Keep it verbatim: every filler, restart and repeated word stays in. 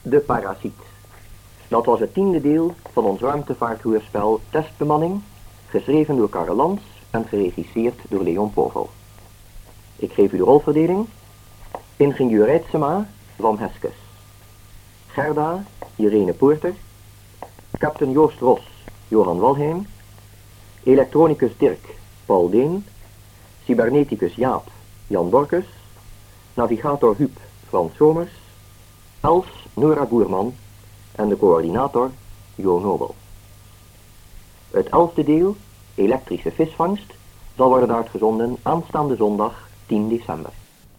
De Parasiet. Dat was het tiende deel van ons ruimtevaarthoorspel Testbemanning, geschreven door Karel Lans en geregisseerd door Leon Povel. Ik geef u de rolverdeling. Ingenieur Reitsema, Van Heskes. Gerda, Irene Poorter. Captain Joost Ros, Johan Walheim. Elektronicus Dirk, Paul Deen. Cyberneticus Jaap, Jan Borkes. Navigator Huub, Frans Somers. Els, Nora Boerman. En de coördinator, Jo Nobel. Het elfde deel, elektrische visvangst, zal worden uitgezonden aanstaande zondag tien december.